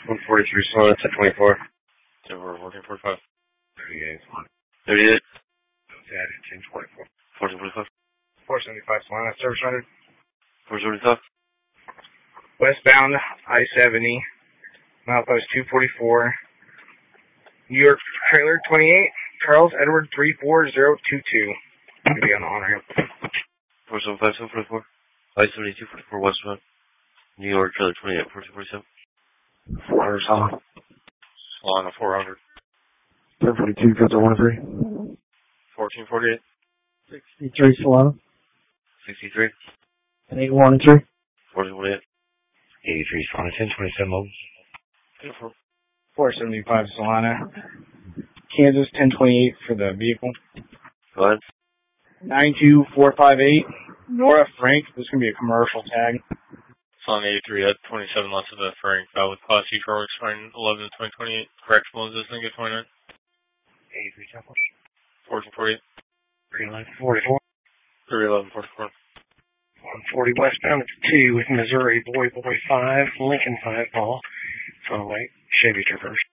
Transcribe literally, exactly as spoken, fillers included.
one forty-three, Solana, ten twenty-four. ten fourteen forty-five. thirty-eight, Solana. thirty-eight. ten twenty-four. fourteen forty-five. four seventy-five, Solana, service rendered. four seventy-five. Westbound I seventy, milepost two forty-four. New York trailer twenty-eight, Charles Edward three four zero two two. Going to be on the on ramp. four seven five, seven forty-four. I seventy-two forty-four westbound. New York trailer twenty-eight, fourteen forty-seven. four hundred, Solana. Solana, four hundred. ten forty-two, Delta one three. fourteen forty-eight. sixty-three, Solana. sixty-three. eight one three. fourteen forty-eight. eighty-three, Solana, ten twenty-seven, mobile. four seventy-five, Solana. Kansas, ten twenty-eight for the vehicle. Go ahead. nine two four five eight, Nora Frank. This is going to be a commercial tag. Solana eighty-three at twenty-seven lots of the Frank. Valid Class C car expiring eleven to twenty twenty-eight. Correctional existing at twenty-nine. eighty-three, Temple. fourteen forty-eight. three eleven forty-four. three eleven forty-four. one forty westbound at two with Missouri, Boy Boy five, Lincoln five ball. From White, Chevy Traverse.